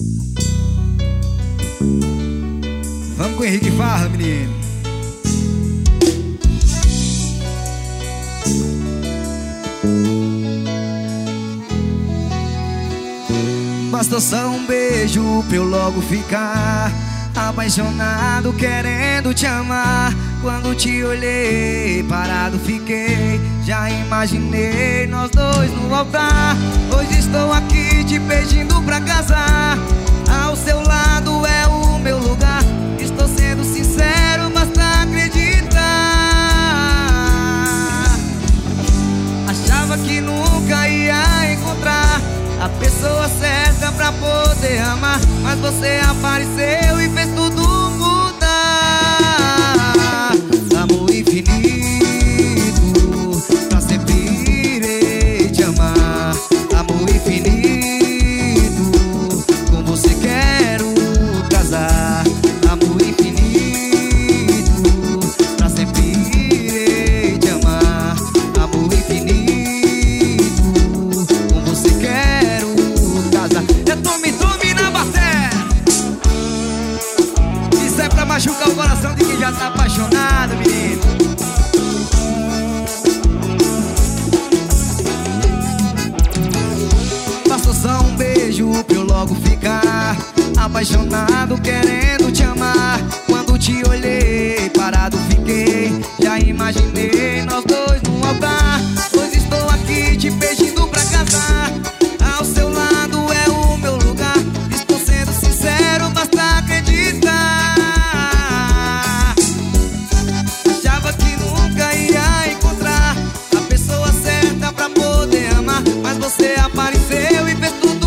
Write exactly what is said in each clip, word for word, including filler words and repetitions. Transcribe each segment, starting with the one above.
Vamos com o Henrique Farra, menino. Bastou só um beijo pra eu logo ficar apaixonado, querendo te amar. Quando te olhei, parado fiquei. Já imaginei nós dois no altar. Hoje estou aqui te pedindo pra casar. Ao seu lado é o meu lugar. Estou sendo sincero, basta acreditar. Achava que nunca ia encontrar a pessoa certa pra poder amar, mas você apareceu e fez tudo mudar. Amor infinito, pra sempre irei te amar. Amor infinito, com você quero casar. Amor infinito, pra sempre irei te amar. Amor infinito, com você quero casar. Eu tome, tome na bateria. Isso é pra machucar o coração de quem já tá apaixonado, menino. Bastou só um beijo pra eu logo ficar apaixonado, querendo te amar. Quando te olhei, parado fiquei. Já imaginei nós dois no altar. Hoje estou aqui te pedindo pra casar. Ao seu lado é o meu lugar. Estou sendo sincero, basta acreditar. Achava que nunca ia encontrar a pessoa certa pra poder amar, mas você apareceu e fez tudo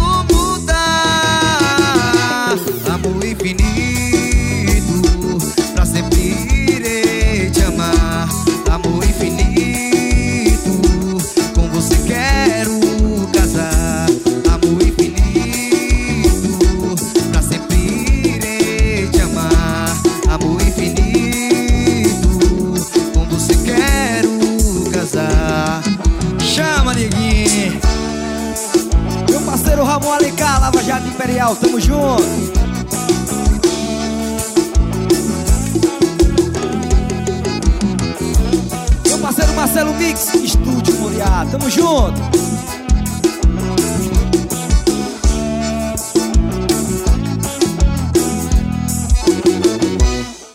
mudar. Amor infinito, pra sempre irei te amar. Amor infinito, com você quero casar. Amor infinito, pra sempre irei te amar. Amor infinito, com você quero casar. Chama, neguinho. Meu parceiro Ramon Alencar, Lava Jato Imperial, tamo junto. Meu parceiro Marcelo Mix, Estúdio Moriá, tamo junto.